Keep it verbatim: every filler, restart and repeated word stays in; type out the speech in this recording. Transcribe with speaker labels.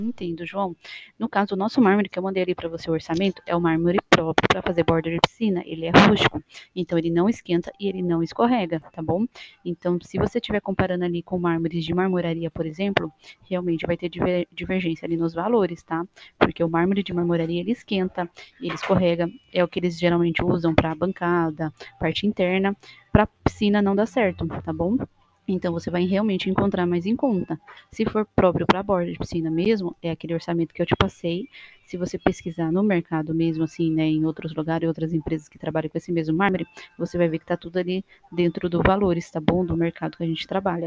Speaker 1: Entendo, João. No caso, o nosso mármore que eu mandei ali para você o orçamento é o mármore próprio para fazer borda de piscina. Ele é rústico, então ele não esquenta e ele não escorrega, tá bom? Então, se você estiver comparando ali com mármores de marmoraria, por exemplo, realmente vai ter diver- divergência ali nos valores, tá? Porque o mármore de marmoraria ele esquenta, ele escorrega, é o que eles geralmente usam para bancada, parte interna. Para piscina não dá certo, tá bom? Então você vai realmente encontrar mais em conta. Se for próprio para borda de piscina mesmo, é aquele orçamento que eu te passei. Se você pesquisar no mercado mesmo, assim, né, em outros lugares, outras empresas que trabalham com esse mesmo mármore, você vai ver que tá tudo ali dentro do valores, tá bom? Do mercado que a gente trabalha.